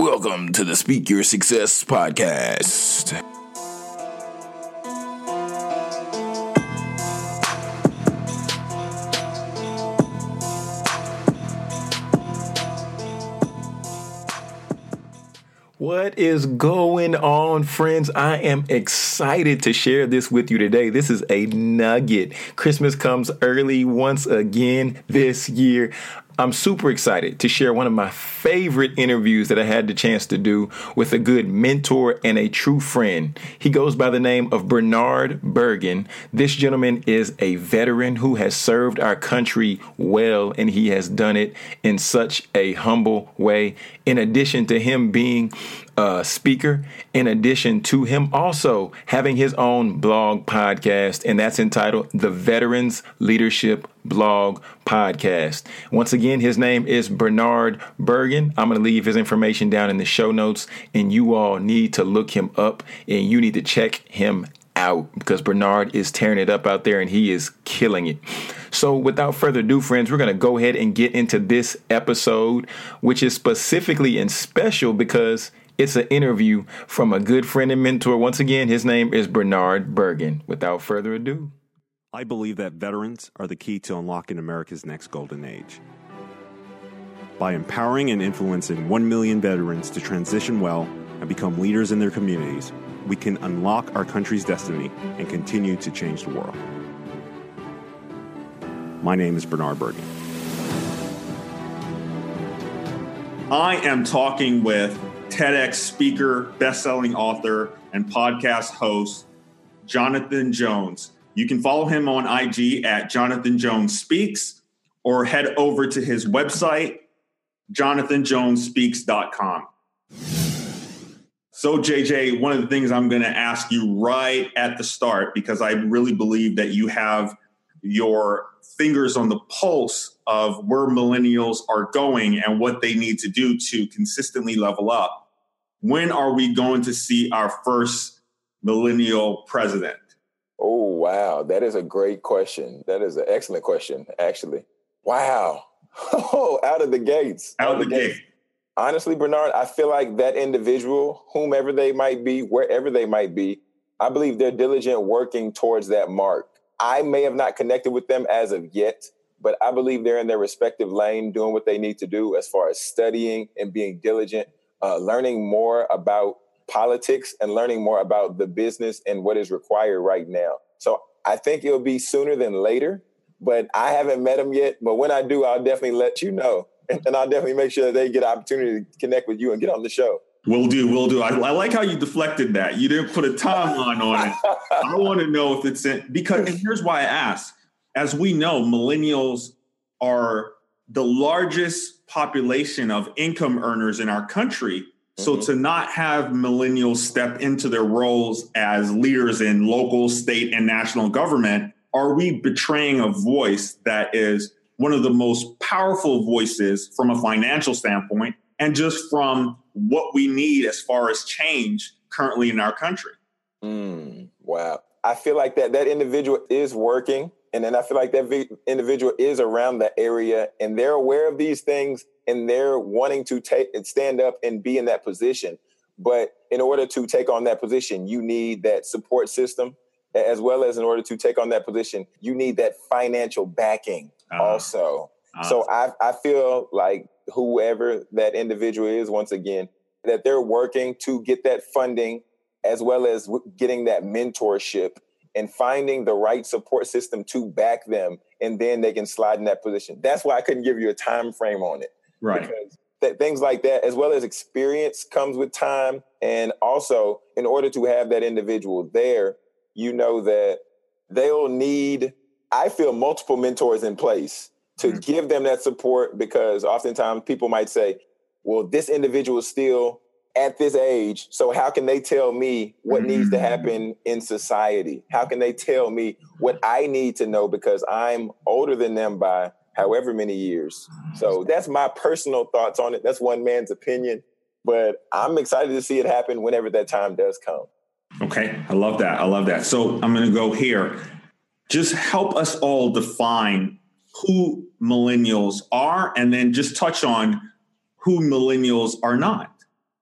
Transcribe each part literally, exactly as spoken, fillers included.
Welcome to the Speak Your Success podcast. What is going on, friends? I am excited to share this with you today. This is a nugget. Christmas comes early once again this year. I'm super excited to share one of my favorite interviews that I had the chance to do with a good mentor and a true friend. He goes by the name of Bernard Bergen. This gentleman is a veteran who has served our country well, and he has done it in such a humble way. In addition to him being a speaker, in addition to him also having his own blog podcast, and that's entitled The Veterans Leadership Blog Podcast. Once again, his name is Bernard Bergen. I'm going to leave his information down in the show notes, and you all need to look him up and you need to check him out because Bernard is tearing it up out there and he is killing it. So without further ado, friends, we're going to go ahead and get into this episode, which is specifically and special because it's an interview from a good friend and mentor. Once again, his name is Bernard Bergen. Without further ado. I believe that veterans are the key to unlocking America's next golden age. By empowering and influencing one million veterans to transition well and become leaders in their communities, we can unlock our country's destiny and continue to change the world. My name is Bernard Bergen. I am talking with TEDx speaker, best-selling author, and podcast host, Jonathan Jones. You can follow him on I G at Jonathan Jones Speaks or head over to his website, jonathan jones speaks dot com. So, J J, one of the things I'm going to ask you right at the start, because I really believe that you have your fingers on the pulse of where millennials are going and what they need to do to consistently level up. When are we going to see our first millennial president? Oh, wow. That is a great question. That is an excellent question, actually. Wow. Oh, out of the gates. Out of the gate. Honestly, Bernard, I feel like that individual, whomever they might be, wherever they might be, I believe they're diligent working towards that mark. I may have not connected with them as of yet, but I believe they're in their respective lane doing what they need to do as far as studying and being diligent, uh, learning more about politics and learning more about the business and what is required right now. So I think it'll be sooner than later, but I haven't met them yet. But when I do, I'll definitely let you know. And I'll definitely make sure that they get an opportunity to connect with you and get on the show. Will do, will do. I, I like how you deflected that. You didn't put a timeline on it. I want to know if it's in, because, and here's why I ask. As we know, millennials are the largest population of income earners in our country. So mm-hmm. to not have millennials step into their roles as leaders in local, state, and national government, are we betraying a voice that is one of the most powerful voices from a financial standpoint and just from what we need as far as change currently in our country? Mm, wow. I feel like that that individual is working. And then I feel like that vi- individual is around the area and they're aware of these things and they're wanting to take and stand up and be in that position. But in order to take on that position, you need that support system, as well as in order to take on that position, you need that financial backing uh, also. Uh, so I, I feel like whoever that individual is, once again, that they're working to get that funding as well as getting that mentorship and finding the right support system to back them. And then they can slide in that position. That's why I couldn't give you a time frame on it. Right. Because that things like that, as well as experience, comes with time. And also, in order to have that individual there, you know that they'll need, I feel, multiple mentors in place to mm-hmm. give them that support, because oftentimes people might say, well, this individual is still at this age, so how can they tell me what mm-hmm. needs to happen in society? How can they tell me what I need to know because I'm older than them by however many years? So that's my personal thoughts on it. That's one man's opinion, but I'm excited to see it happen whenever that time does come. Okay. I love that. I love that. So I'm going to go here. Just help us all define who millennials are and then just touch on who millennials are not.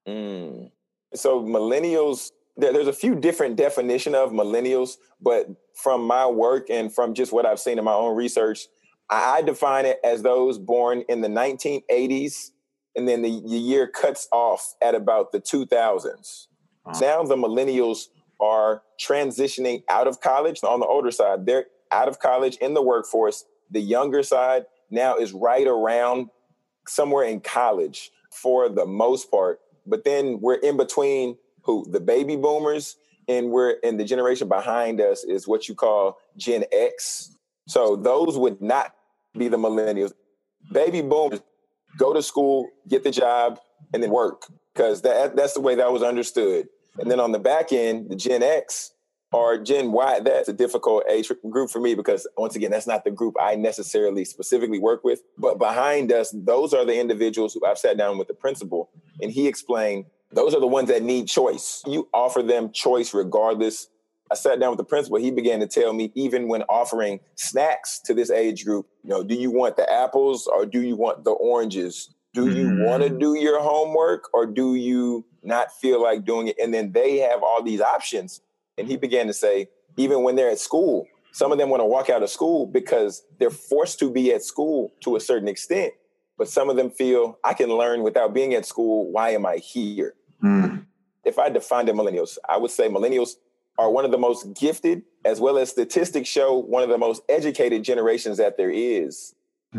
Mm. So millennials, there, there's a few different definition of millennials, but from my work and from just what I've seen in my own research, I, I define it as those born in the nineteen eighties, and then the, the year cuts off at about the two thousands. Uh-huh. Now the millennials are transitioning out of college. On the older side, they're out of college in the workforce. The younger side now is right around somewhere in college for the most part. But then we're in between who? The baby boomers, and we're in the generation behind us is what you call Gen X. So those would not be the millennials. Baby boomers go to school, get the job, and then work, because that that's the way that was understood. And then on the back end, the Gen X or Gen Y, that's a difficult age group for me because, once again, that's not the group I necessarily specifically work with. But behind us, those are the individuals who I've sat down with the principal, and he explained those are the ones that need choice. You offer them choice regardless. I sat down with the principal. He began to tell me, even when offering snacks to this age group, you know, do you want the apples or do you want the oranges? Do you mm. want to do your homework or do you not feel like doing it? And then they have all these options. And he began to say, even when they're at school, some of them want to walk out of school because they're forced to be at school to a certain extent. But some of them feel, I can learn without being at school. Why am I here? Mm. If I defined the millennials, I would say millennials are one of the most gifted, as well as statistics show one of the most educated generations that there is.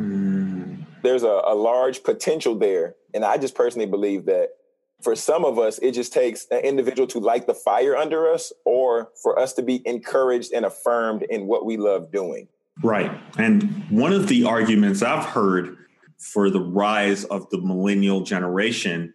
Mm. There's a, a large potential there. And I just personally believe that for some of us, it just takes an individual to light the fire under us, or for us to be encouraged and affirmed in what we love doing. Right. And one of the arguments I've heard for the rise of the millennial generation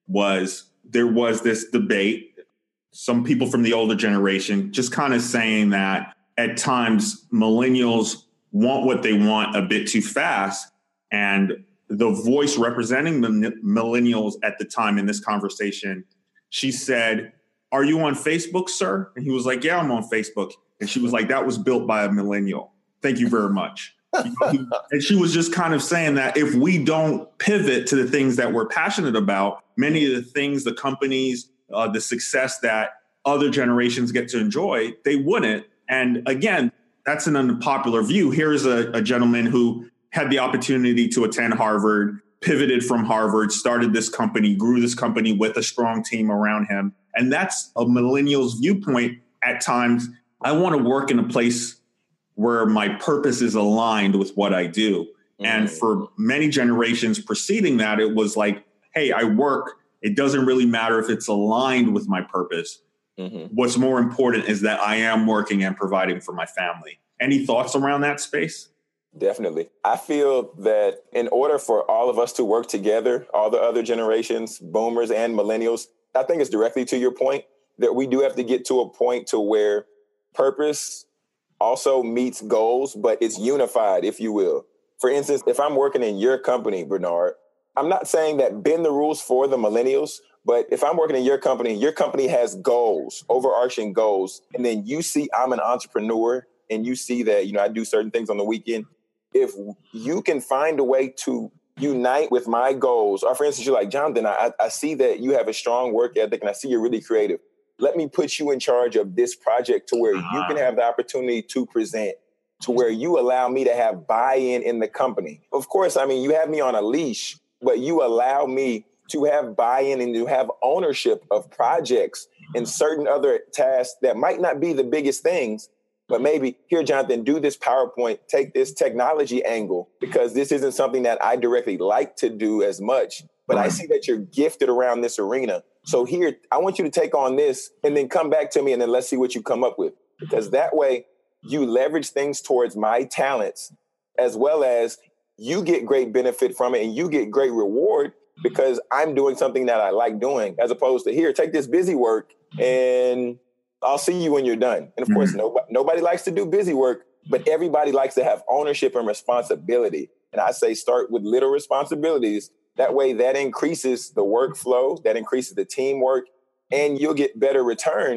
was there was this debate, some people from the older generation just kind of saying that at times millennials want what they want a bit too fast. And the voice representing the millennials at the time in this conversation, she said, "Are you on Facebook, sir?" And he was like, "Yeah, I'm on Facebook." And she was like, "That was built by a millennial. Thank you very much." You know, and she was just kind of saying that if we don't pivot to the things that we're passionate about, many of the things, the companies, uh, the success that other generations get to enjoy, they wouldn't. And again, that's an unpopular view. Here's a, a gentleman who had the opportunity to attend Harvard, pivoted from Harvard, started this company, grew this company with a strong team around him. And that's a millennial's viewpoint at times. I want to work in a place where my purpose is aligned with what I do. Mm-hmm. And for many generations preceding that, it was like, hey, I work. It doesn't really matter if it's aligned with my purpose. Mm-hmm. What's more important is that I am working and providing for my family. Any thoughts around that space? Definitely. I feel that in order for all of us to work together, all the other generations, boomers and millennials, I think it's directly to your point that we do have to get to a point to where purpose also meets goals, but it's unified, if you will. For instance, if I'm working in your company, Bernard, I'm not saying that bend the rules for the millennials, but if I'm working in your company, your company has goals, overarching goals, and then you see I'm an entrepreneur and you see that, you know, I do certain things on the weekend. If you can find a way to unite with my goals, or for instance, you're like, Jonathan, I, I see that you have a strong work ethic and I see you're really creative. Let me put you in charge of this project to where you can have the opportunity to present, to where you allow me to have buy-in in the company. Of course, I mean, you have me on a leash, but you allow me to have buy-in and to have ownership of projects and certain other tasks that might not be the biggest things. But maybe, here, Jonathan, do this PowerPoint, take this technology angle, because this isn't something that I directly like to do as much. But I see that you're gifted around this arena. So here, I want you to take on this and then come back to me and then let's see what you come up with. Because that way you leverage things towards my talents, as well as you get great benefit from it and you get great reward because I'm doing something that I like doing, as opposed to, here, take this busy work and I'll see you when you're done. And of mm-hmm. course, nobody, nobody likes to do busy work, but everybody likes to have ownership and responsibility. And I say start with little responsibilities. That way that increases the workflow, that increases the teamwork, and you'll get better return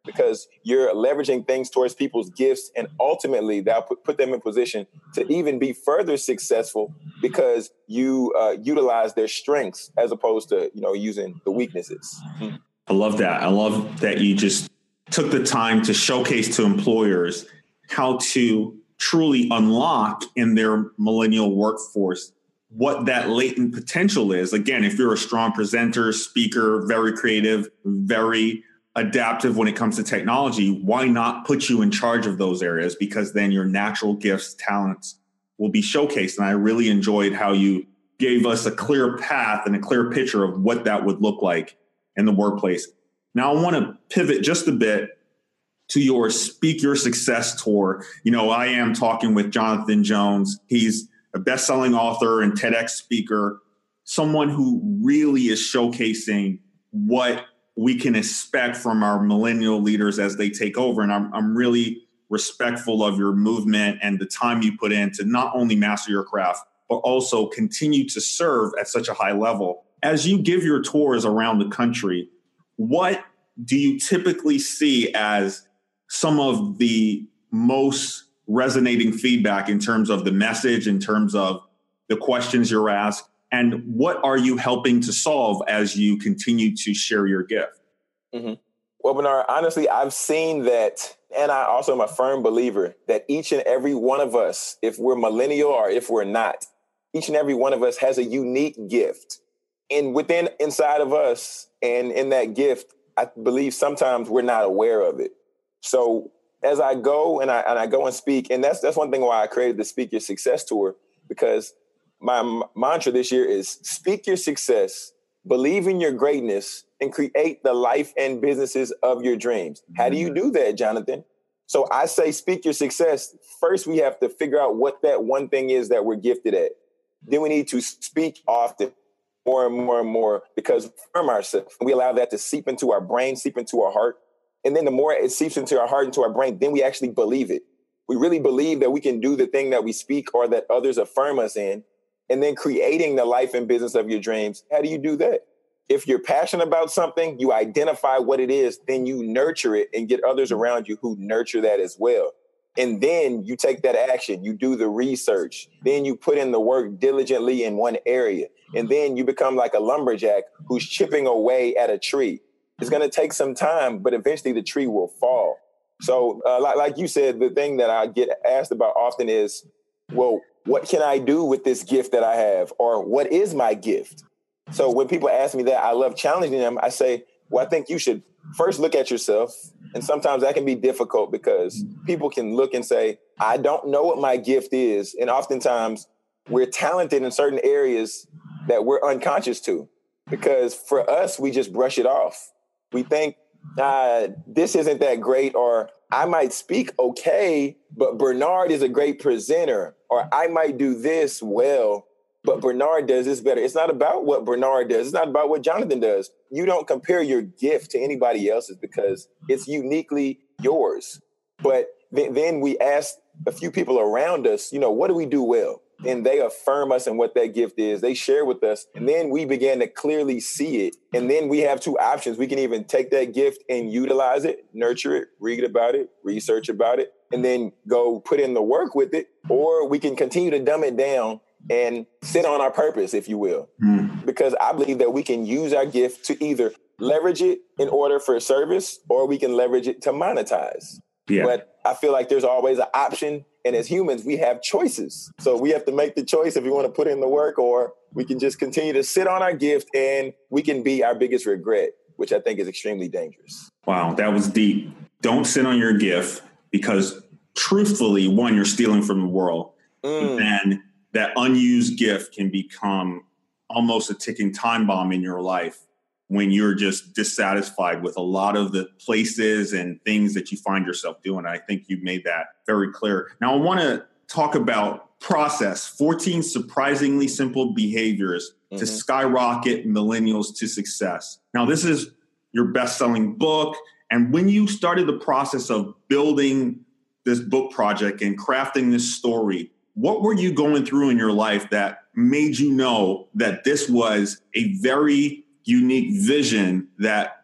because you're leveraging things towards people's gifts, and ultimately that'll put, put them in position to even be further successful because you uh, utilize their strengths as opposed to, you know, using the weaknesses. Mm. I love that. I love that you just took the time to showcase to employers how to truly unlock in their millennial workforce what that latent potential is. Again, if you're a strong presenter, speaker, very creative, very adaptive when it comes to technology, why not put you in charge of those areas? Because then your natural gifts, talents will be showcased. And I really enjoyed how you gave us a clear path and a clear picture of what that would look like in the workplace. Now, I want to pivot just a bit to your Speak Your Success tour. You know, I am talking with Jonathan Jones. He's a best-selling author and TEDx speaker, someone who really is showcasing what we can expect from our millennial leaders as they take over. And I'm, I'm really respectful of your movement and the time you put in to not only master your craft, but also continue to serve at such a high level. As you give your tours around the country, what do you typically see as some of the most resonating feedback in terms of the message, in terms of the questions you're asked, and what are you helping to solve as you continue to share your gift? Mm-hmm. Well, Bernard, honestly, I've seen that, and I also am a firm believer that each and every one of us, if we're millennial or if we're not, each and every one of us has a unique gift. And within, inside of us, and in that gift, I believe sometimes we're not aware of it. So as I go and I and I go and speak, and that's that's one thing why I created the Speak Your Success tour, because my m- mantra this year is speak your success, believe in your greatness, and create the life and businesses of your dreams. How do you do that, Jonathan? So I say speak your success. First, we have to figure out what that one thing is that we're gifted at. Then we need to speak often, more and more and more, because we affirm ourselves. We allow that to seep into our brain, seep into our heart. And then the more it seeps into our heart, into our brain, then we actually believe it. We really believe that we can do the thing that we speak or that others affirm us in. And then creating the life and business of your dreams. How do you do that? If you're passionate about something, you identify what it is, then you nurture it and get others around you who nurture that as well. And then you take that action, you do the research, then you put in the work diligently in one area. And then you become like a lumberjack who's chipping away at a tree. It's going to take some time, but eventually the tree will fall. So uh, like, like you said, the thing that I get asked about often is, well, what can I do with this gift that I have? Or what is my gift? So when people ask me that, I love challenging them. I say, well, I think you should first look at yourself. And sometimes that can be difficult because people can look and say, I don't know what my gift is. And oftentimes we're talented in certain areas that we're unconscious to, because for us, we just brush it off. We think, uh, this isn't that great, or I might speak okay, but Bernard is a great presenter, or I might do this well, but Bernard does this better. It's not about what Bernard does. It's not about what Jonathan does. You don't compare your gift to anybody else's because it's uniquely yours. But th- then we ask a few people around us, you know, what do we do well? And they affirm us in what that gift is. They share with us. And then we begin to clearly see it. And then we have two options. We can even take that gift and utilize it, nurture it, read about it, research about it, and then go put in the work with it. Or we can continue to dumb it down and sit on our purpose, if you will. Mm. Because I believe that we can use our gift to either leverage it in order for service, or we can leverage it to monetize. Yeah. But I feel like there's always an option. And as humans, we have choices. So we have to make the choice if we want to put in the work, or we can just continue to sit on our gift and we can be our biggest regret, which I think is extremely dangerous. Wow, that was deep. Don't sit on your gift, because truthfully, one, you're stealing from the world. Mm. And that unused gift can become almost a ticking time bomb in your life when you're just dissatisfied with a lot of the places and things that you find yourself doing. I think you made that very clear. Now, I want to talk about process, fourteen surprisingly simple behaviors mm-hmm. to skyrocket millennials to success. Now, this is your best-selling book. And when you started the process of building this book project and crafting this story, what were you going through in your life that made you know that this was a very unique vision that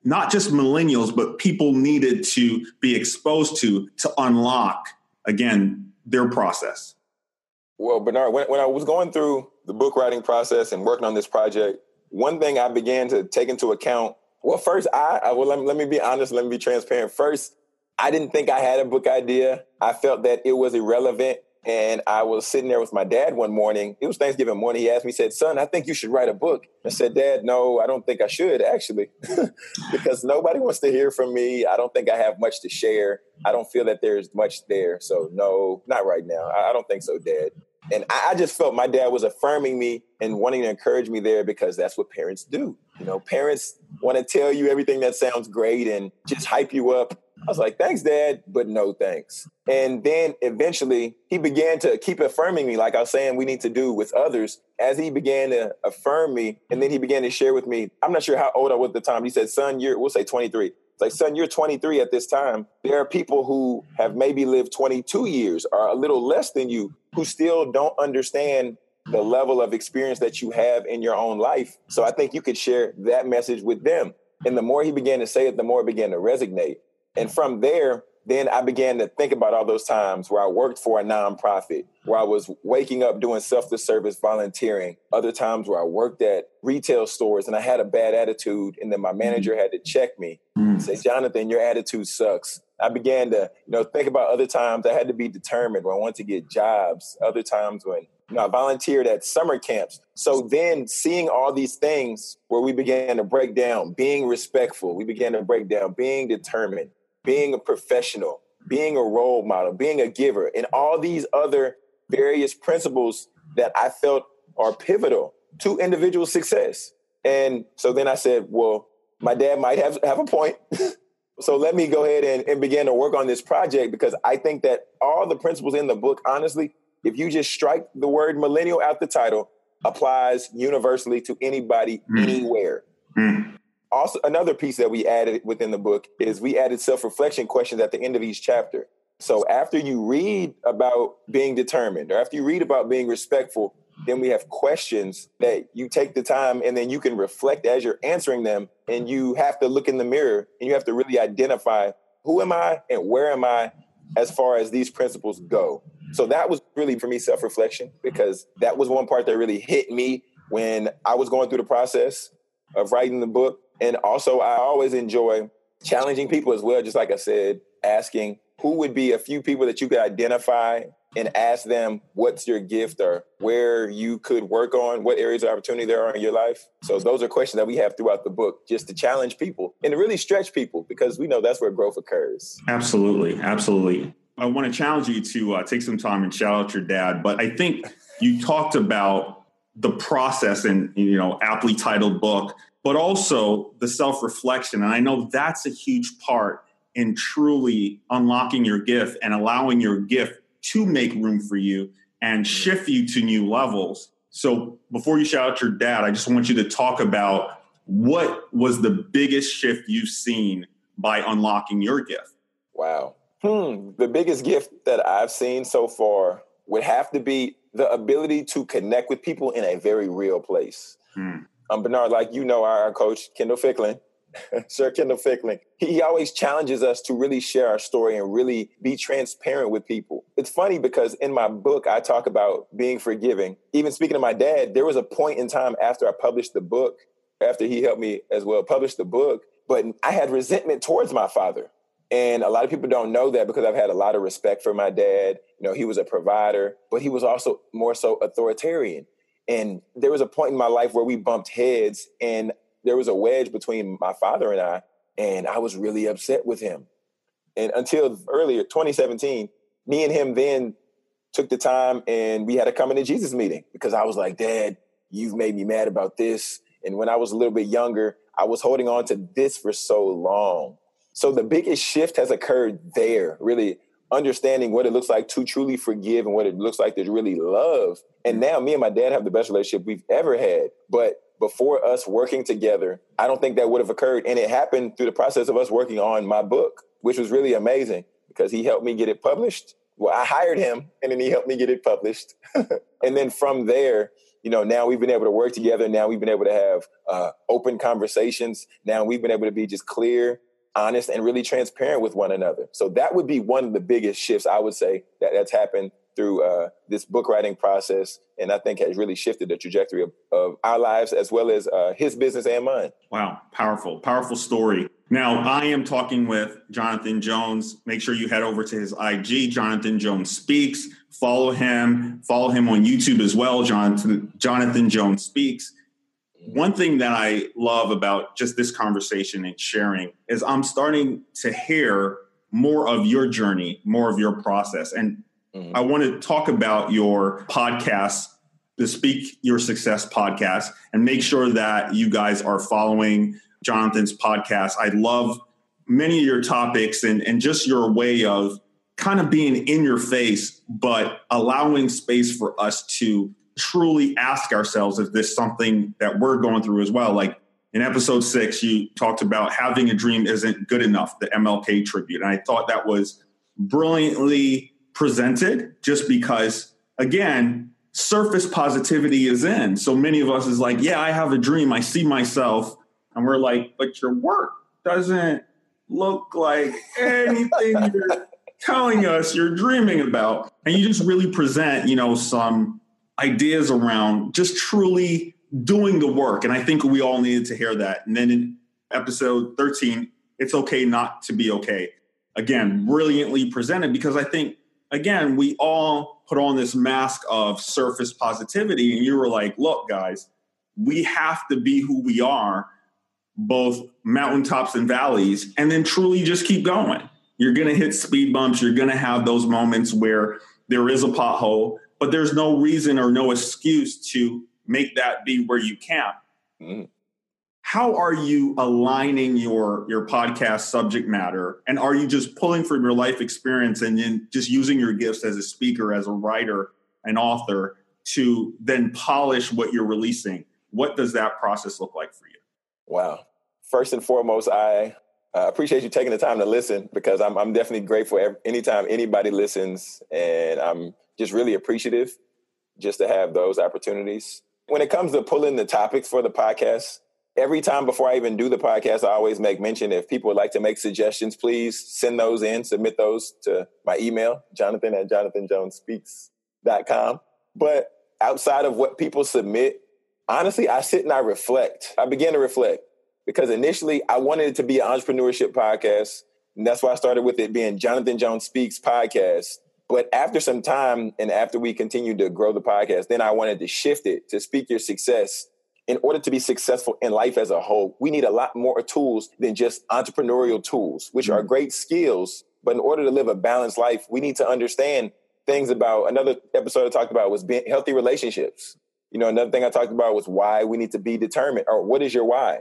not just millennials, but people needed to be exposed to to unlock, again, their process? Well, Bernard, when, when I was going through the book writing process and working on this project, one thing I began to take into account, well, first, I, I well, let me, let me be honest, let me be transparent. First, I didn't think I had a book idea. I felt that it was irrelevant. And I was sitting there with my dad one morning. It was Thanksgiving morning. He asked me, he said, son, I think you should write a book. I said, Dad, no, I don't think I should, actually, because nobody wants to hear from me. I don't think I have much to share. I don't feel that there's much there. So no, not right now. I, I don't think so, Dad. And I, I just felt my dad was affirming me and wanting to encourage me there because that's what parents do. You know, parents want to tell you everything that sounds great and just hype you up. I was like, thanks, Dad, but no thanks. And then eventually he began to keep affirming me, like I was saying we need to do with others. As he began to affirm me, and then he began to share with me, I'm not sure how old I was at the time. He said, son, you're, we'll say twenty-three. It's like, son, you're twenty-three at this time. There are people who have maybe lived twenty-two years or a little less than you who still don't understand the level of experience that you have in your own life. So I think you could share that message with them. And the more he began to say it, the more it began to resonate. And from there, then I began to think about all those times where I worked for a nonprofit, where I was waking up doing self-service volunteering, other times where I worked at retail stores and I had a bad attitude. And then my manager had to check me and say, Jonathan, your attitude sucks. I began to, you know, think about other times I had to be determined when I wanted to get jobs, other times when, you know, I volunteered at summer camps. So then seeing all these things where we began to break down, being respectful, we began to break down, being determined, being a professional, being a role model, being a giver, and all these other various principles that I felt are pivotal to individual success. And so then I said, well, my dad might have, have a point. So let me go ahead and, and begin to work on this project, because I think that all the principles in the book, honestly, if you just strike the word millennial out the title, applies universally to anybody, mm. anywhere. Mm. Also, another piece that we added within the book is we added self-reflection questions at the end of each chapter. So after you read about being determined, or after you read about being respectful, then we have questions that you take the time and then you can reflect as you're answering them. And you have to look in the mirror and you have to really identify, who am I and where am I as far as these principles go? So that was really, for me, self-reflection, because that was one part that really hit me when I was going through the process of writing the book. And also, I always enjoy challenging people as well. Just like I said, asking who would be a few people that you could identify and ask them, what's your gift or where you could work on, what areas of opportunity there are in your life. So those are questions that we have throughout the book, just to challenge people and to really stretch people, because we know that's where growth occurs. Absolutely. Absolutely. I want to challenge you to uh, take some time and shout out your dad. But I think you talked about the process in, you know, aptly titled book, but also the self-reflection. And I know that's a huge part in truly unlocking your gift and allowing your gift to make room for you and shift you to new levels. So before you shout out your dad, I just want you to talk about what was the biggest shift you've seen by unlocking your gift. Wow. Hmm. The biggest gift that I've seen so far would have to be the ability to connect with people in a very real place. Hmm. Um, Bernard, like you know, our, our coach, Kendall Ficklin, Sir Kendall Ficklin, he, he always challenges us to really share our story and really be transparent with people. It's funny because in my book, I talk about being forgiving. Even speaking to my dad, there was a point in time after I published the book, after he helped me as well publish the book, but I had resentment towards my father. And a lot of people don't know that, because I've had a lot of respect for my dad. You know, he was a provider, but he was also more so authoritarian. And there was a point in my life where we bumped heads and there was a wedge between my father and I, and I was really upset with him. And until earlier, twenty seventeen, me and him then took the time and we had a coming to Jesus meeting, because I was like, Dad, you've made me mad about this. And when I was a little bit younger, I was holding on to this for so long. So the biggest shift has occurred there, really understanding what it looks like to truly forgive and what it looks like to really love. And now me and my dad have the best relationship we've ever had. But before us working together, I don't think that would have occurred. And it happened through the process of us working on my book, which was really amazing because he helped me get it published. Well, I hired him and then he helped me get it published. And then from there, you You know, now we've been able to work together. Now we've been able to have uh, open conversations. Now we've been able to be just clear, honest, and really transparent with one another. So that would be one of the biggest shifts, I would say, that that's happened through uh, this book writing process. And I think has really shifted the trajectory of, of our lives as well as uh, his business and mine. Wow. Powerful, powerful story. Now, I am talking with Jonathan Jones. Make sure you head over to his I G, Jonathan Jones Speaks. Follow him. Follow him on YouTube as well, Jonathan, Jonathan Jones Speaks. One thing that I love about just this conversation and sharing is I'm starting to hear more of your journey, more of your process. And mm-hmm. I want to talk about your podcast, the Speak Your Success podcast, and make sure that you guys are following Jonathan's podcast. I love many of your topics and, and just your way of kind of being in your face, but allowing space for us to truly ask ourselves if this is something that we're going through as well. Like in episode six, you talked about having a dream isn't good enough, the M L K tribute. And I thought that was brilliantly presented just because, again, surface positivity is in. So many of us is like, yeah, I have a dream. I see myself. And we're like, but your work doesn't look like anything you're telling us you're dreaming about. And you just really present, you know, some ideas around just truly doing the work. And I think we all needed to hear that. And then in episode thirteen, it's okay not to be okay. Again, brilliantly presented because I think, again, we all put on this mask of surface positivity. And you were like, look, guys, we have to be who we are, both mountaintops and valleys, and then truly just keep going. You're going to hit speed bumps. You're going to have those moments where there is a pothole, but there's no reason or no excuse to make that be where you camp. Mm. How are you aligning your, your podcast subject matter? And are you just pulling from your life experience and then just using your gifts as a speaker, as a writer, an author to then polish what you're releasing? What does that process look like for you? Wow. First and foremost, I uh, appreciate you taking the time to listen because I'm, I'm definitely grateful every, anytime anybody listens. And I'm just really appreciative just to have those opportunities. When it comes to pulling the topics for the podcast, every time before I even do the podcast, I always make mention if people would like to make suggestions, please send those in, submit those to my email, jonathan at jonathan jones speaks dot com. But outside of what people submit, honestly, I sit and I reflect. I begin to reflect because initially I wanted it to be an entrepreneurship podcast. And that's why I started with it being Jonathan Jones Speaks podcast. But after some time and after we continued to grow the podcast, then I wanted to shift it to Speak Your Success. In order to be successful in life as a whole, we need a lot more tools than just entrepreneurial tools, which mm-hmm. are great skills. But in order to live a balanced life, we need to understand things about, another episode I talked about was being healthy relationships. You know, another thing I talked about was why we need to be determined, or what is your why?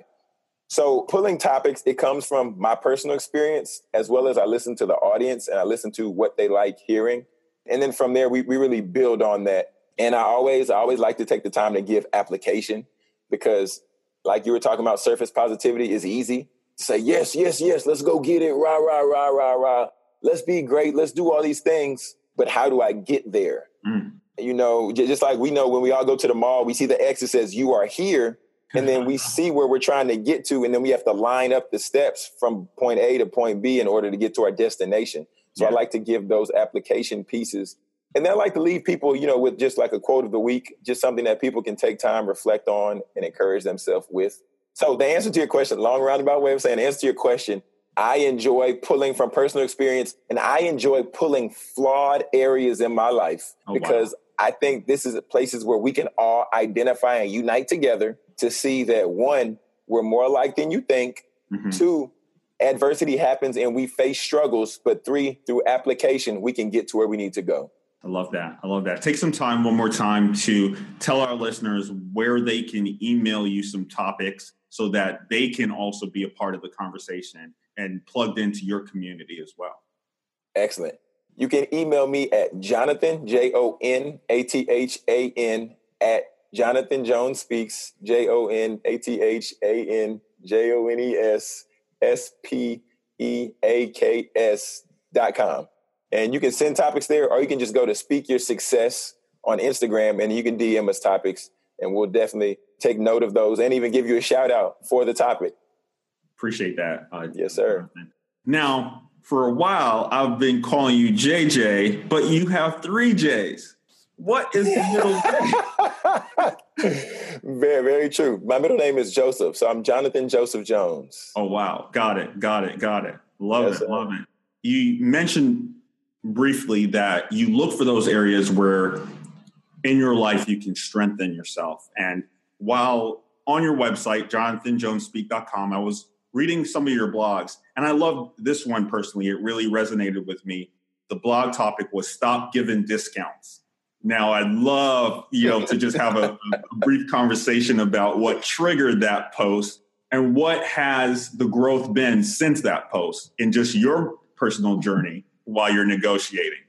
So pulling topics, it comes from my personal experience, as well as I listen to the audience and I listen to what they like hearing. And then from there, we, we really build on that. And I always, I always like to take the time to give application because like you were talking about, surface positivity is easy to say, yes, yes, yes, let's go get it. Rah, rah, rah, rah, rah. Let's be great. Let's do all these things. But how do I get there? Mm. You know, just like we know when we all go to the mall, we see the X that says you are here. And then we see where we're trying to get to. And then we have to line up the steps from point A to point B in order to get to our destination. So yeah. I like to give those application pieces. And then I like to leave people, you know, with just like a quote of the week, just something that people can take time, reflect on, and encourage themselves with. So the answer to your question, long roundabout way of saying, the answer to your question, I enjoy pulling from personal experience and I enjoy pulling flawed areas in my life oh, because wow. I think this is places where we can all identify and unite together to see that, one, we're more alike than you think. Mm-hmm. Two, adversity happens and we face struggles. But three, through application, we can get to where we need to go. I love that. I love that. Take some time, one more time, to tell our listeners where they can email you some topics so that they can also be a part of the conversation and plugged into your community as well. Excellent. You can email me at Jonathan, J O N A T H A N, at Jonathan Jones Speaks, J O N A T H A N J O N E S S P E A K S dot com. And you can send topics there, or you can just go to Speak Your Success on Instagram and you can D M us topics. and we'll definitely take note of those and even give you a shout out for the topic. Appreciate that. Uh, yes, sir. Now, for a while, I've been calling you J J, but you have three J's. What is the middle name? Very, very true. My middle name is Joseph, so I'm Jonathan Joseph Jones. Oh, wow. Got it. Got it. Got it. Love yes, it. Sir. Love it. You mentioned briefly that you look for those areas where in your life you can strengthen yourself. And while on your website, jonathan jones speak dot com, I was reading some of your blogs, and I love this one personally. It really resonated with me. The blog topic was Stop Giving Discounts. Now, I'd love, you know, to just have a, a brief conversation about what triggered that post and what has the growth been since that post in just your personal journey while you're negotiating.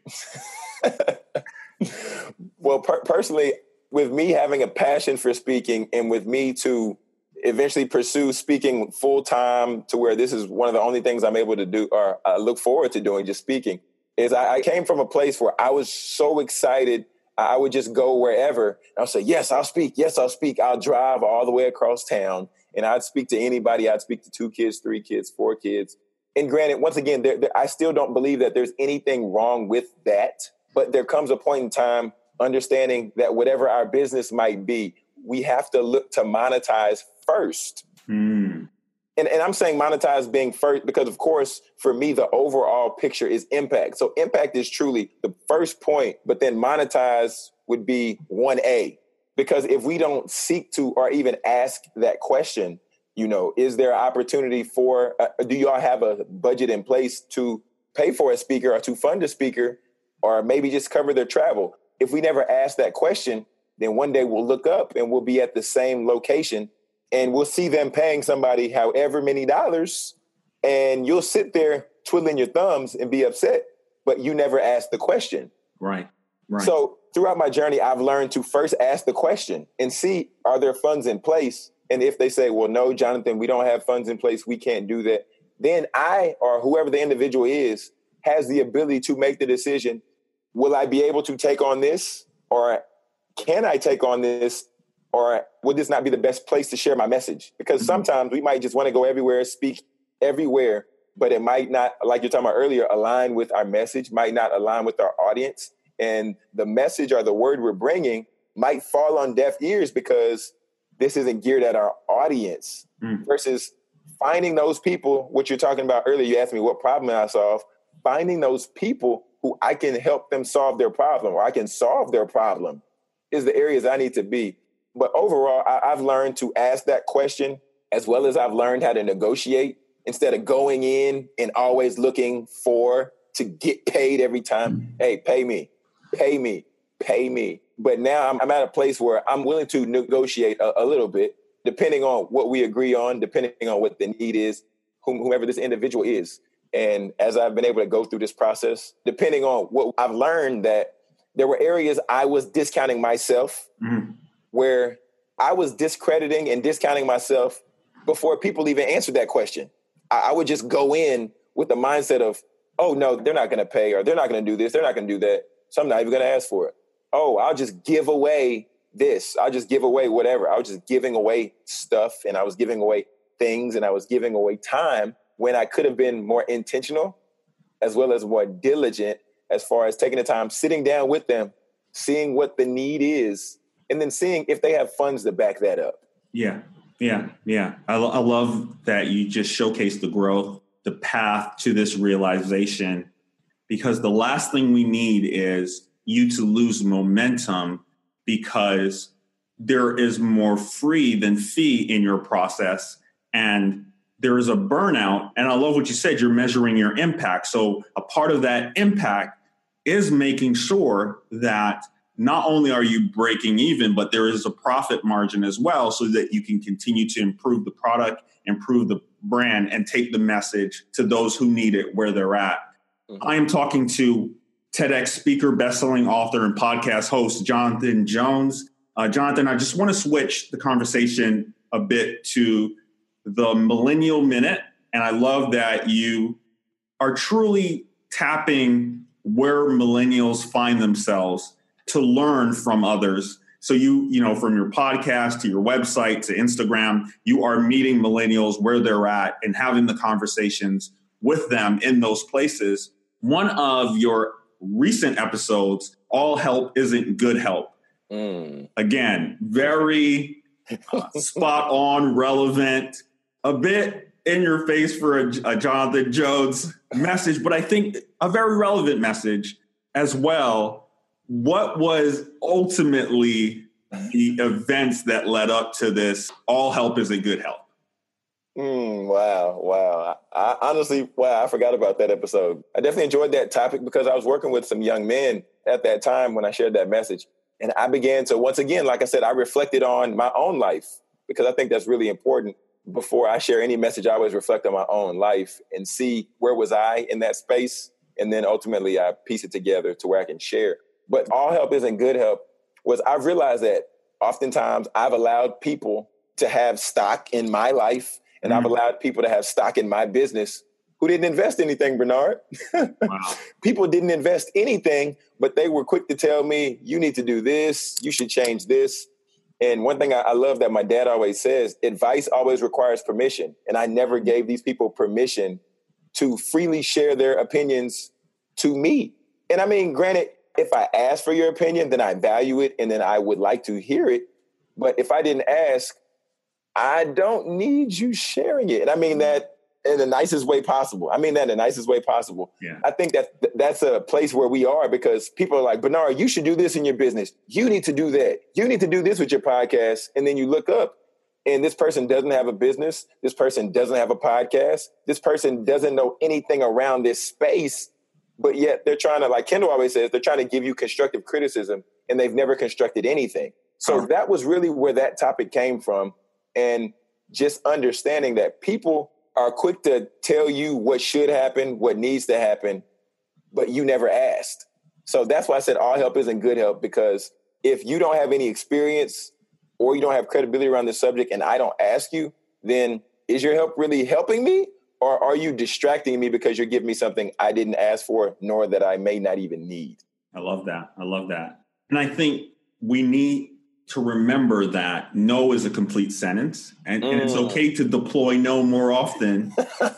Well, per- personally, with me having a passion for speaking and with me to eventually pursue speaking full time to where this is one of the only things I'm able to do or I look forward to doing, just speaking, is I, I came from a place where I was so excited. I would just go wherever. I'll say, yes, I'll speak. Yes, I'll speak. I'll drive all the way across town and I'd speak to anybody. I'd speak to two kids, three kids, four kids. And granted, once again, there, there, I still don't believe that there's anything wrong with that. But there comes a point in time understanding that whatever our business might be, we have to look to monetize first. Mm. And, and I'm saying monetize being first because, of course, for me, the overall picture is impact. So impact is truly the first point, but then monetize would be one A. Because if we don't seek to or even ask that question, you know, is there an opportunity for, uh, do y'all have a budget in place to pay for a speaker or to fund a speaker or maybe just cover their travel? If we never ask that question, then one day we'll look up and we'll be at the same location and we'll see them paying somebody however many dollars, and you'll sit there twiddling your thumbs and be upset, but you never asked the question. Right, right. So throughout my journey, I've learned to first ask the question and see, are there funds in place? And if they say, well, no, Jonathan, we don't have funds in place, we can't do that, then I or whoever the individual is has the ability to make the decision, will I be able to take on this, or can I take on this, or would this not be the best place to share my message? Because sometimes we might just want to go everywhere, speak everywhere, but it might not, like you're talking about earlier, align with our message, might not align with our audience. And the message or the word we're bringing might fall on deaf ears because this isn't geared at our audience. Mm. Versus finding those people, what you're talking about earlier, you asked me what problem I solve, finding those people who I can help them solve their problem or I can solve their problem is the areas I need to be. But overall, I, I've learned to ask that question as well as I've learned how to negotiate instead of going in and always looking for to get paid every time. Hey, pay me, pay me, pay me. But now I'm, I'm at a place where I'm willing to negotiate a, a little bit, depending on what we agree on, depending on what the need is, whom, whomever this individual is. And as I've been able to go through this process, depending on what I've learned, that there were areas I was discounting myself, mm-hmm. where I was discrediting and discounting myself before people even answered that question. I, I would just go in with the mindset of, oh, no, they're not going to pay, or they're not going to do this, they're not going to do that, so I'm not even going to ask for it. Oh, I'll just give away this. I'll just give away whatever. I was just giving away stuff, and I was giving away things, and I was giving away time when I could have been more intentional as well as more diligent as far as taking the time, sitting down with them, seeing what the need is, and then seeing if they have funds to back that up. Yeah, yeah, yeah. I, lo- I love that you just showcase the growth, the path to this realization, because the last thing we need is you to lose momentum because there is more free than fee in your process. And there is a burnout. And I love what you said, you're measuring your impact. So a part of that impact is making sure that not only are you breaking even, but there is a profit margin as well so that you can continue to improve the product, improve the brand, and take the message to those who need it where they're at. Mm-hmm. I am talking to TEDx speaker, best-selling author, and podcast host, Jonathan Jones. Uh, Jonathan, I just want to switch the conversation a bit to the Millennial Minute. And I love that you are truly tapping where millennials find themselves to learn from others. So you, you know, from your podcast to your website to Instagram, you are meeting millennials where they're at and having the conversations with them in those places. One of your recent episodes, All Help Isn't Good Help. Mm. Again, very uh, spot on, relevant, a bit in your face for a, a Jonathan Jones message, but I think a very relevant message as well. What was ultimately the events that led up to this All Help Isn't Good Help? Mm, wow, wow. I, I honestly, wow, I forgot about that episode. I definitely enjoyed that topic because I was working with some young men at that time when I shared that message. And I began to, once again, like I said, I reflected on my own life because I think that's really important. Before I share any message, I always reflect on my own life and see where was I in that space. And then ultimately I piece it together to where I can share. But all help isn't good help was I realized that oftentimes I've allowed people to have stock in my life and mm-hmm. I've allowed people to have stock in my business who didn't invest anything, Bernard. Wow. People didn't invest anything, but they were quick to tell me, you need to do this, you should change this. And one thing I, I love that my dad always says, advice always requires permission. And I never gave these people permission to freely share their opinions to me. And I mean, granted, if I ask for your opinion, then I value it and then I would like to hear it. But if I didn't ask, I don't need you sharing it. And I mean that in the nicest way possible. I mean that in the nicest way possible. Yeah. I think that that's a place where we are because people are like, Bernard, you should do this in your business. You need to do that. You need to do this with your podcast. And then you look up and this person doesn't have a business. This person doesn't have a podcast. This person doesn't know anything around this space. But yet they're trying to, like Kendall always says, they're trying to give you constructive criticism and they've never constructed anything. So that was really where that topic came from. And just understanding that people are quick to tell you what should happen, what needs to happen, but you never asked. So that's why I said all help isn't good help, because if you don't have any experience or you don't have credibility around this subject and I don't ask you, then is your help really helping me? Or are you distracting me because you're giving me something I didn't ask for, nor that I may not even need? I love that. I love that. And I think we need to remember that no is a complete sentence. And, mm. and it's okay to deploy no more often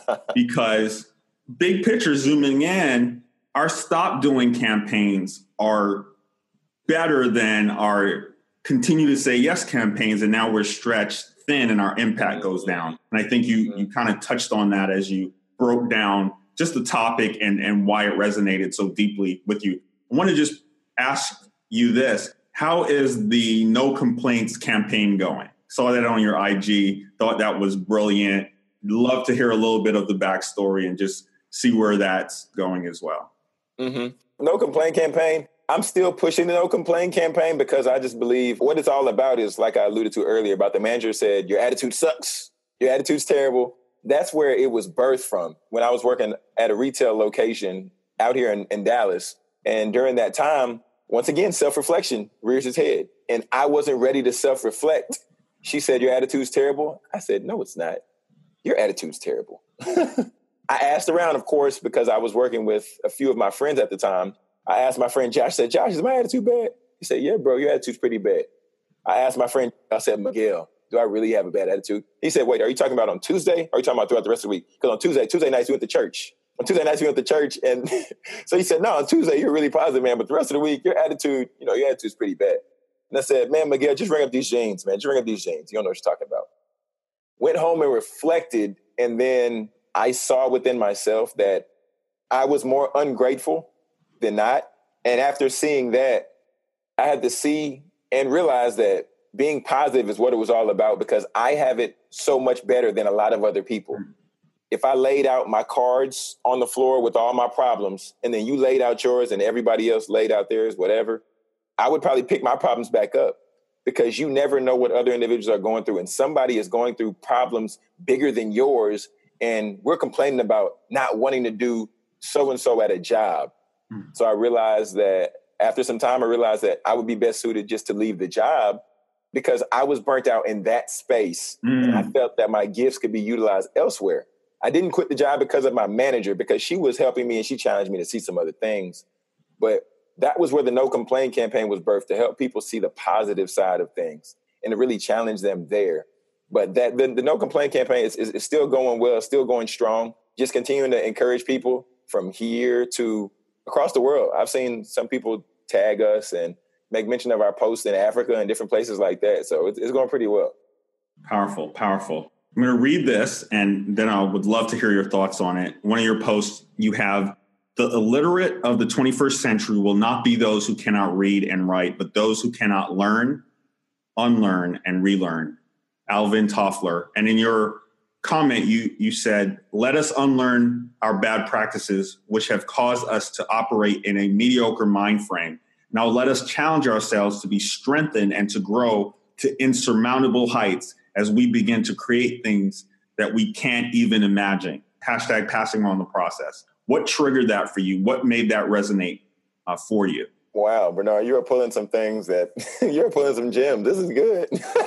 because big picture zooming in, our stop doing campaigns are better than our continue to say yes campaigns. And now we're stretched thin and our impact goes down. And I think you you kind of touched on that as you broke down just the topic and, and why it resonated so deeply with you. I want to just ask you this. How is the No Complaints campaign going? Saw that on your I G, thought that was brilliant. Love to hear a little bit of the backstory and just see where that's going as well. Mm-hmm. No Complaint campaign. I'm still pushing the No Complaint campaign because I just believe what it's all about is, like I alluded to earlier, about the manager said, your attitude sucks. Your attitude's terrible. That's where it was birthed from when I was working at a retail location out here in, in Dallas. And during that time, once again, self-reflection rears its head. And I wasn't ready to self-reflect. She said, your attitude's terrible. I said, no, it's not. Your attitude's terrible. I asked around, of course, because I was working with a few of my friends at the time. I asked my friend Josh, I said, Josh, is my attitude bad? He said, yeah, bro, your attitude's pretty bad. I asked my friend, I said, Miguel, do I really have a bad attitude? He said, wait, are you talking about on Tuesday? Or are you talking about throughout the rest of the week? Because on Tuesday, Tuesday nights we went to church. On Tuesday nights we went to church. And so he said, no, on Tuesday you're really positive, man. But the rest of the week, your attitude, you know, your attitude's pretty bad. And I said, man, Miguel, just ring up these jeans, man. Just ring up these jeans. You don't know what you're talking about. Went home and reflected. And then I saw within myself that I was more ungrateful than not. And after seeing that, I had to see and realize that being positive is what it was all about, because I have it so much better than a lot of other people. If I laid out my cards on the floor with all my problems, and then you laid out yours and everybody else laid out theirs, whatever, I would probably pick my problems back up, because you never know what other individuals are going through. And somebody is going through problems bigger than yours. And we're complaining about not wanting to do so-and-so at a job. Mm. So I realized that after some time, I realized that I would be best suited just to leave the job, because I was burnt out in that space. Mm. And I felt that my gifts could be utilized elsewhere. I didn't quit the job because of my manager, because she was helping me and she challenged me to see some other things. But that was where the No Complain campaign was birthed, to help people see the positive side of things and to really challenge them there. But that the, the No Complain campaign is, is, is still going well, still going strong, just continuing to encourage people from here to across the world. I've seen some people tag us and make mention of our posts in Africa and different places like that. So it's, it's going pretty well. Powerful, powerful. I'm going to read this, and then I would love to hear your thoughts on it. One of your posts, you have, the illiterate of the twenty-first century will not be those who cannot read and write, but those who cannot learn, unlearn, and relearn. Alvin Toffler. And in your comment, you, you said, let us unlearn our bad practices, which have caused us to operate in a mediocre mind frame. Now let us challenge ourselves to be strengthened and to grow to insurmountable heights as we begin to create things that we can't even imagine. Hashtag passing on the process. What triggered that for you? What made that resonate uh, for you? Wow, Bernard, you are pulling some things that you're pulling some gems. This is good.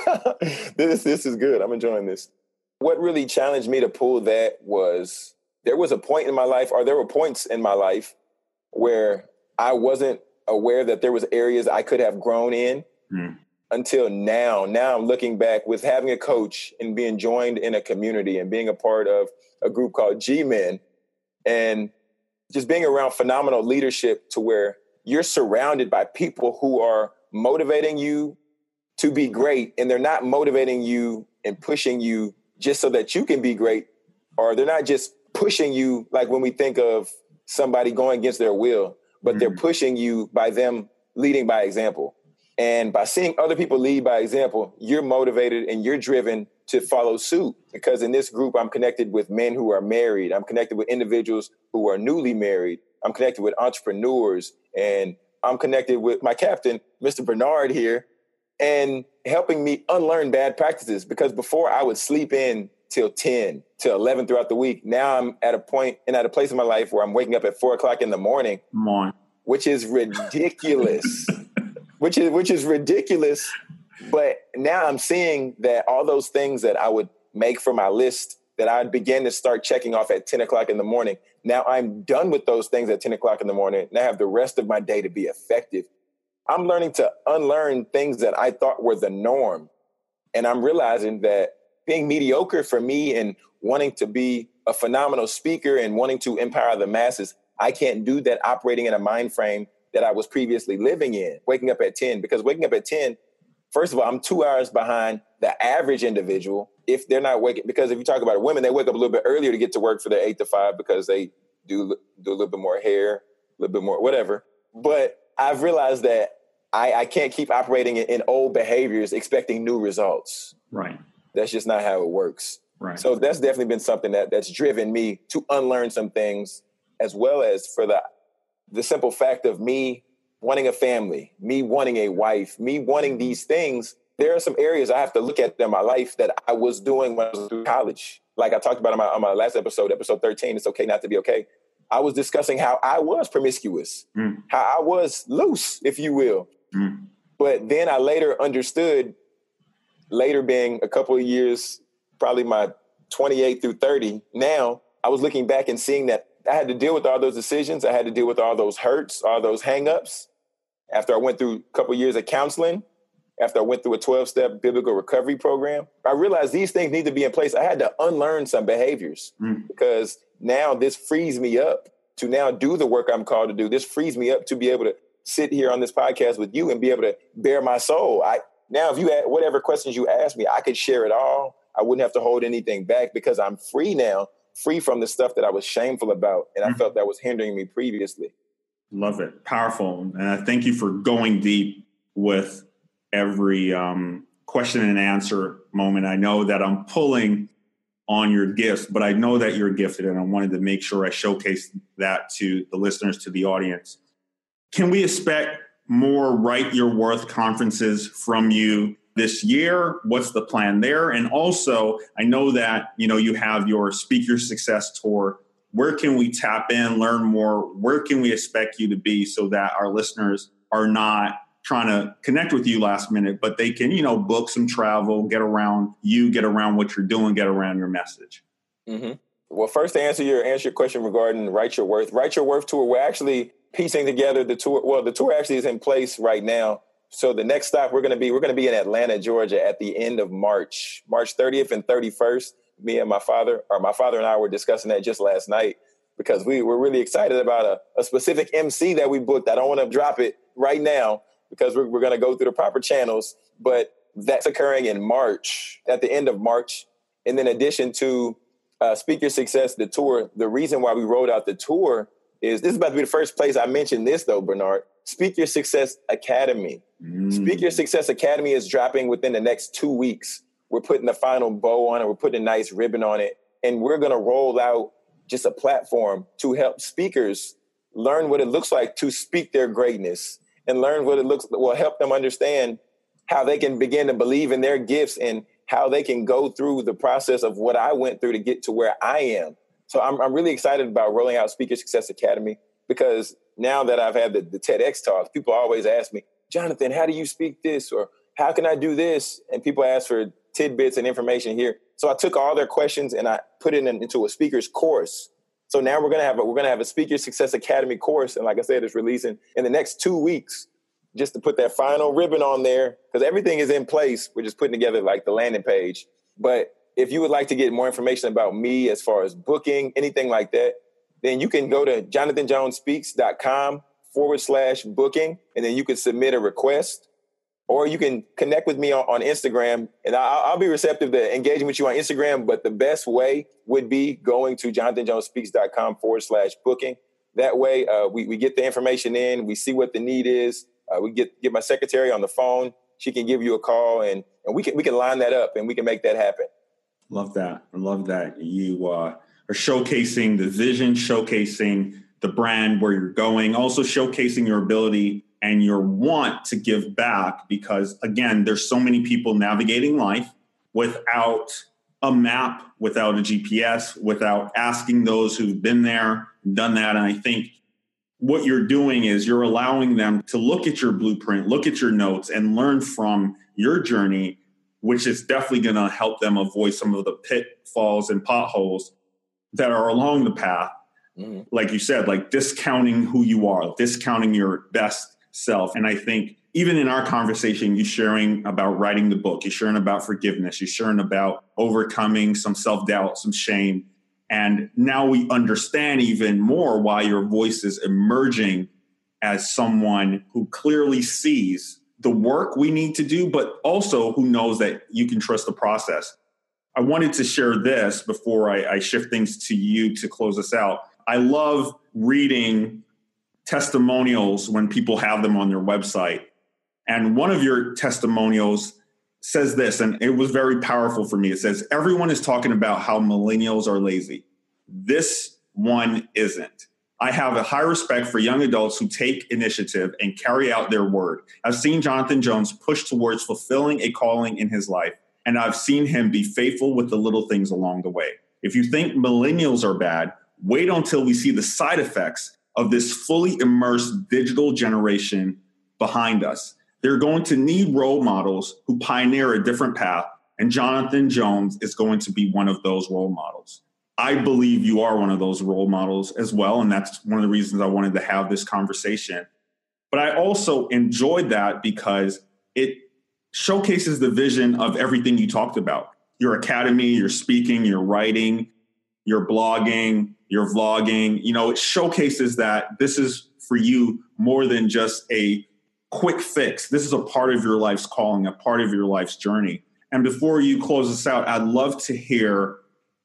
this, this is good. I'm enjoying this. What really challenged me to pull that was there was a point in my life, or there were points in my life where I wasn't aware that there was areas I could have grown in. Mm. Until now. Now I'm looking back with having a coach and being joined in a community and being a part of a group called G-Men and just being around phenomenal leadership to where you're surrounded by people who are motivating you to be great, and they're not motivating you and pushing you just so that you can be great, or they're not just pushing you like when we think of somebody going against their will, but mm-hmm. they're pushing you by them leading by example. And by seeing other people lead by example, you're motivated and you're driven to follow suit. Because in this group, I'm connected with men who are married. I'm connected with individuals who are newly married. I'm connected with entrepreneurs. And I'm connected with my captain, Mister Bernard here, and helping me unlearn bad practices. Because before I would sleep in till ten, till eleven throughout the week. Now I'm at a point and at a place in my life where I'm waking up at four o'clock in the morning, morning. which is ridiculous. Which is which is ridiculous, but now I'm seeing that all those things that I would make for my list that I'd begin to start checking off at ten o'clock in the morning. Now I'm done with those things at ten o'clock in the morning, and I have the rest of my day to be effective. I'm learning to unlearn things that I thought were the norm, and I'm realizing that being mediocre for me and wanting to be a phenomenal speaker and wanting to empower the masses, I can't do that operating in a mind frame that I was previously living in, waking up at ten, because waking up at ten, first of all, I'm two hours behind the average individual if they're not waking, because if you talk about women, they wake up a little bit earlier to get to work for their eight to five because they do, do a little bit more hair, a little bit more, whatever. But I've realized that I, I can't keep operating in, in old behaviors expecting new results. Right. That's just not how it works. Right. So that's definitely been something that that's driven me to unlearn some things, as well as for the the simple fact of me wanting a family, me wanting a wife, me wanting these things. There are some areas I have to look at in my life that I was doing when I was through college. Like I talked about on my, on my last episode, episode thirteen, It's Okay Not to Be Okay. I was discussing how I was promiscuous, mm. how I was loose, if you will. Mm. But then I later understood, later being a couple of years, probably my twenty-eight through thirty, now I was looking back and seeing that I had to deal with all those decisions. I had to deal with all those hurts, all those hangups. After I went through a couple of years of counseling, after I went through a twelve-step biblical recovery program, I realized these things need to be in place. I had to unlearn some behaviors mm. because now this frees me up to now do the work I'm called to do. This frees me up to be able to sit here on this podcast with you and be able to bare my soul. I now, if you had whatever questions you ask me, I could share it all. I wouldn't have to hold anything back because I'm free now. Free from the stuff that I was shameful about, and I mm-hmm. felt that was hindering me previously. Love it. Powerful. And I thank you for going deep with every um, question and answer moment. I know that I'm pulling on your gifts, but I know that you're gifted, and I wanted to make sure I showcase that to the listeners, to the audience. Can we expect more Write Your Worth conferences from you this year? What's the plan there? And also, I know that, you know, you have your Speaker Success Tour. Where can we tap in, learn more? Where can we expect you to be so that our listeners are not trying to connect with you last minute, but they can, you know, book some travel, get around you, get around what you're doing, get around your message? Mm-hmm. Well, first to answer your answer your question regarding Write Your Worth, Write Your Worth tour, we're actually piecing together the tour. Well, the tour actually is in place right now. So the next stop we're going to be, we're going to be in Atlanta, Georgia at the end of March, March thirtieth and thirty-first. Me and my father, or my father and I were discussing that just last night because we were really excited about a, a specific M C that we booked. I don't want to drop it right now because we're, we're going to go through the proper channels, but that's occurring in March, at the end of March. And in addition to uh, Speak Your Success, the tour, the reason why we rolled out the tour is, this is about to be the first place I mentioned this though, Bernard, Speak Your Success Academy. Mm. Speak Your Success Academy is dropping within the next two weeks. We're putting the final bow on it. We're putting a nice ribbon on it. And we're going to roll out just a platform to help speakers learn what it looks like to speak their greatness and learn what it looks, will help them understand how they can begin to believe in their gifts and how they can go through the process of what I went through to get to where I am. So I'm, I'm really excited about rolling out Speak Your Success Academy because now that I've had the, the TEDx talks, people always ask me, Jonathan, how do you speak this? Or how can I do this? And people ask for tidbits and information here. So I took all their questions and I put it in, into a speaker's course. So now we're going to have a, we're going to have a Speak Your Success Academy course. And like I said, it's releasing in the next two weeks just to put that final ribbon on there because everything is in place. We're just putting together like the landing page. But if you would like to get more information about me as far as booking, anything like that, then you can go to jonathanjonespeaks.com forward slash booking. And then you can submit a request. Or you can connect with me on, on Instagram, and I'll, I'll be receptive to engaging with you on Instagram. But the best way would be going to jonathanjonespeaks.com forward slash booking. That way, uh, we, we get the information in, we see what the need is. Uh, we get get my secretary on the phone. She can give you a call, and, and we can we can line that up, and we can make that happen. Love that. I love that you uh, are showcasing the vision, showcasing the brand, where you're going, also showcasing your ability and your want to give back because, again, there's so many people navigating life without a map, without a G P S, without asking those who've been there, done that. And I think what you're doing is you're allowing them to look at your blueprint, look at your notes, and learn from your journey, which is definitely going to help them avoid some of the pitfalls and potholes that are along the path. Mm-hmm. Like you said, like discounting who you are, discounting your best self. And I think even in our conversation, you're sharing about writing the book, you're sharing about forgiveness, you're sharing about overcoming some self-doubt, some shame. And now we understand even more why your voice is emerging as someone who clearly sees the work we need to do, but also who knows that you can trust the process. I wanted to share this before I, I shift things to you to close us out. I love reading testimonials when people have them on their website. And one of your testimonials says this, and it was very powerful for me. It says, everyone is talking about how millennials are lazy. This one isn't. I have a high respect for young adults who take initiative and carry out their word. I've seen Jonathan Jones push towards fulfilling a calling in his life, and I've seen him be faithful with the little things along the way. If you think millennials are bad, wait until we see the side effects of this fully immersed digital generation behind us. They're going to need role models who pioneer a different path, and Jonathan Jones is going to be one of those role models. I believe you are one of those role models as well, and that's one of the reasons I wanted to have this conversation. But I also enjoyed that because it showcases the vision of everything you talked about. Your academy, your speaking, your writing, your blogging, your vlogging. You know, it showcases that this is for you more than just a quick fix. This is a part of your life's calling, a part of your life's journey. And before you close us out, I'd love to hear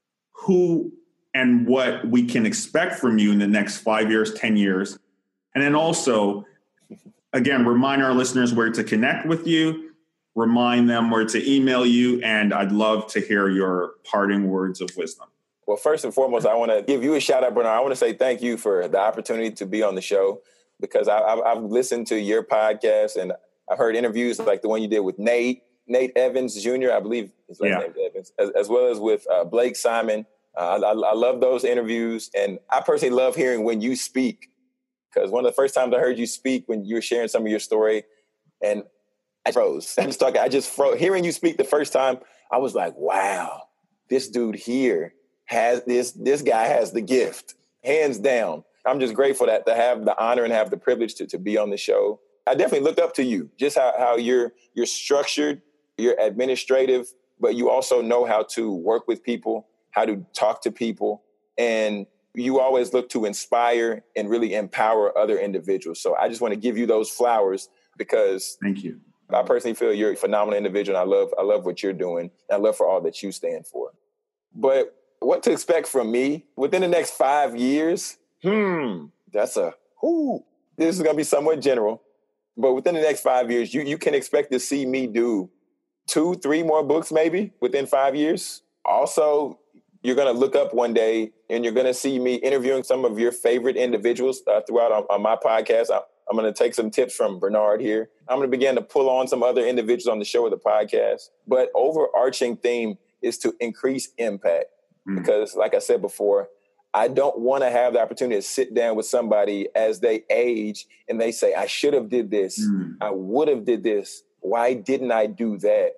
who and what we can expect from you in the next five years, ten years. And then also, again, remind our listeners where to connect with you, remind them where to email you, and I'd love to hear your parting words of wisdom. Well, first and foremost, I want to give you a shout out, Bernard. I want to say thank you for the opportunity to be on the show because I, I've, I've listened to your podcast and I've heard interviews like the one you did with Nate, Nate Evans Junior I believe his last yeah. name is Evans, as, as well as with uh, Blake Simon. Uh, I, I love those interviews. And I personally love hearing when you speak because one of the first times I heard you speak when you were sharing some of your story and I froze. I just, talking, I just froze. Hearing you speak the first time, I was like, wow, this dude here has this, this guy has the gift, hands down. I'm just grateful that to have the honor and have the privilege to, to be on the show. I definitely looked up to you, just how, how you're, you're structured, you're administrative, but you also know how to work with people, how to talk to people. And you always look to inspire and really empower other individuals. So I just want to give you those flowers because thank you. I personally feel you're a phenomenal individual. And I love, I love what you're doing. I love for all that you stand for. But what to expect from me within the next five years? Hmm, that's a, whoo, this is going to be somewhat general, but within the next five years, you, you can expect to see me do two, three more books, maybe within five years. Also, you're going to look up one day and you're going to see me interviewing some of your favorite individuals uh, throughout on, on my podcast. I, I'm going to take some tips from Bernard here. I'm going to begin to pull on some other individuals on the show or the podcast. But overarching theme is to increase impact. Mm. Because like I said before, I don't want to have the opportunity to sit down with somebody as they age and they say, I should have did this. Mm. I would have did this. Why didn't I do that?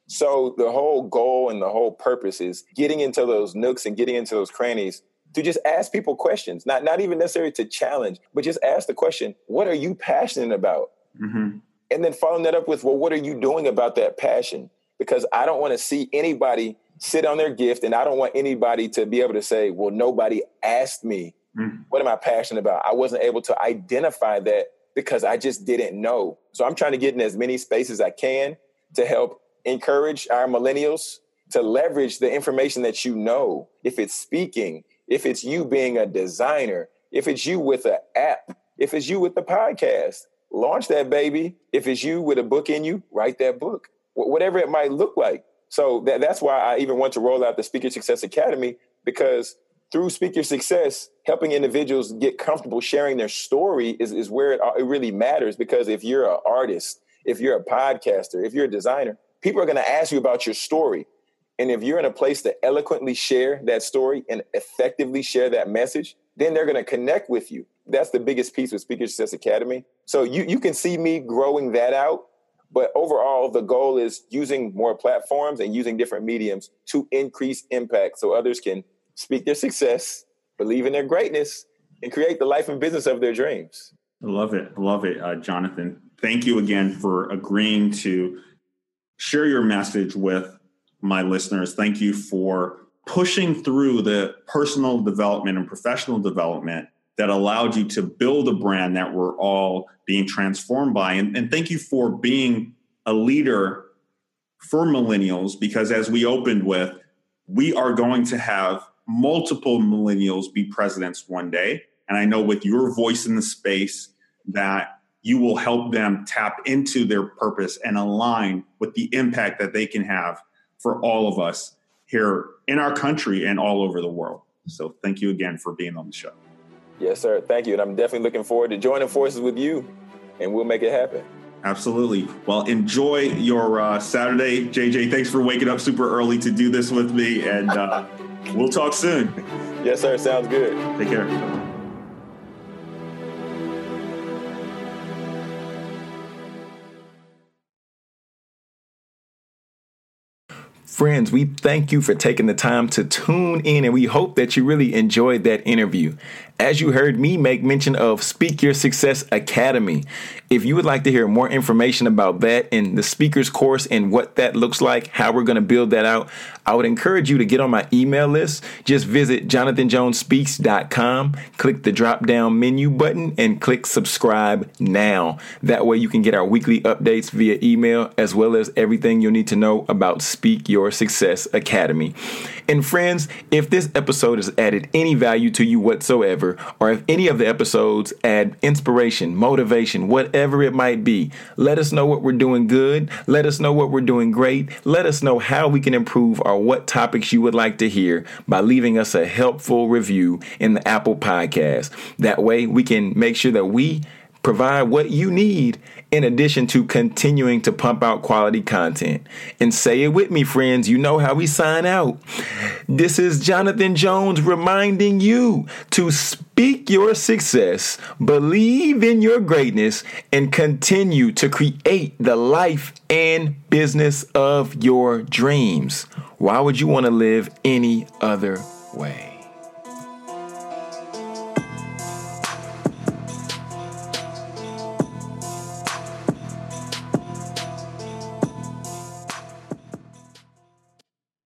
So the whole goal and the whole purpose is getting into those nooks and getting into those crannies to just ask people questions, not, not even necessarily to challenge, but just ask the question, what are you passionate about? Mm-hmm. And then following that up with, well, what are you doing about that passion? Because I don't want to see anybody sit on their gift, and I don't want anybody to be able to say, well, nobody asked me, mm-hmm. what am I passionate about? I wasn't able to identify that because I just didn't know. So I'm trying to get in as many spaces as I can to help encourage our millennials to leverage the information that you know. If it's speaking, if it's you being a designer, if it's you with an app, if it's you with the podcast, launch that baby. If it's you with a book in you, write that book, whatever it might look like. So that, that's why I even want to roll out the Speaker Success Academy, because through Speaker Success, helping individuals get comfortable sharing their story is, is where it, it really matters. Because if you're an artist, if you're a podcaster, if you're a designer, people are going to ask you about your story. And if you're in a place to eloquently share that story and effectively share that message, then they're going to connect with you. That's the biggest piece with Speaker Success Academy. So you, you can see me growing that out. But overall, the goal is using more platforms and using different mediums to increase impact so others can speak their success, believe in their greatness, and create the life and business of their dreams. I love it. I love it, uh, Jonathan. Thank you again for agreeing to share your message with my listeners. Thank you for pushing through the personal development and professional development that allowed you to build a brand that we're all being transformed by. And, and thank you for being a leader for millennials, because as we opened with, we are going to have multiple millennials be presidents one day. And I know with your voice in the space that you will help them tap into their purpose and align with the impact that they can have for all of us here in our country and all over the world. So thank you again for being on the show. Yes, sir. Thank you. And I'm definitely looking forward to joining forces with you, and we'll make it happen. Absolutely. Well, enjoy your uh, Saturday. J J, thanks for waking up super early to do this with me, and uh, we'll talk soon. Yes, sir. Sounds good. Take care. Friends, we thank you for taking the time to tune in, and we hope that you really enjoyed that interview. As you heard me make mention of Speak Your Success Academy, if you would like to hear more information about that and the speaker's course and what that looks like, how we're going to build that out, I would encourage you to get on my email list. Just visit jonathan jones speaks dot com, click the drop down menu button, and click subscribe now. That way you can get our weekly updates via email, as well as everything you'll need to know about Speak Your Success Academy. And friends, if this episode has added any value to you whatsoever, or if any of the episodes add inspiration, motivation, whatever it might be, let us know what we're doing good. Let us know what we're doing great. Let us know how we can improve or what topics you would like to hear by leaving us a helpful review in the Apple Podcast. That way we can make sure that we provide what you need in addition to continuing to pump out quality content. And say it with me, friends. You know how we sign out. This is Jonathan Jones reminding you to speak your success, believe in your greatness, and continue to create the life and business of your dreams. Why would you want to live any other way.